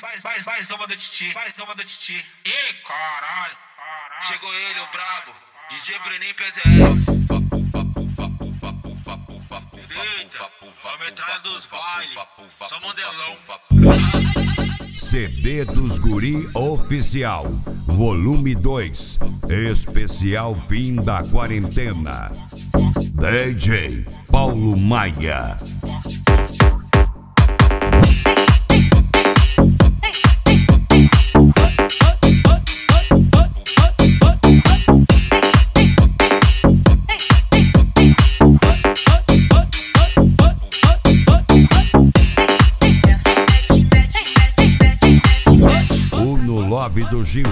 faz uma do Titi, faz uma do Titi. Ih, caralho, chegou ele, o brabo, DJ Bruninho PZS. Eita, a metralha dos bailes, só modelão. CD dos Guri Oficial, volume 2, especial fim da quarentena. DJ Paulo Maia. O No Love do Gil.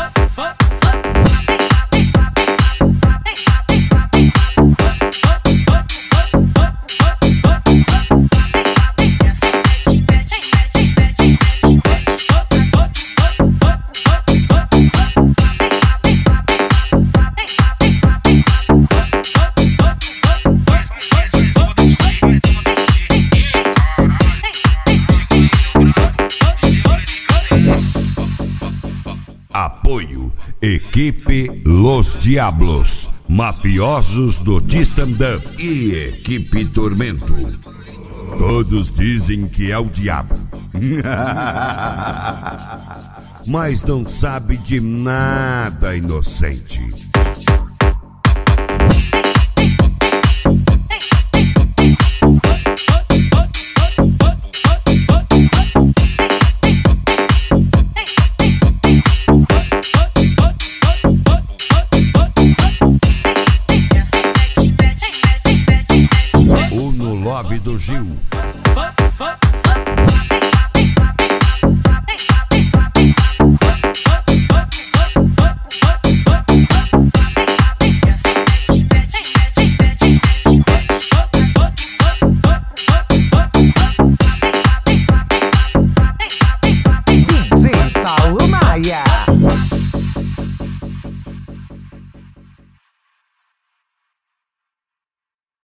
Apoio Equipe Los Diablos, Mafiosos do Stand-Up e Equipe Tormento. Todos dizem que é o diabo, mas não sabe de nada, inocente. O No Love do Gil.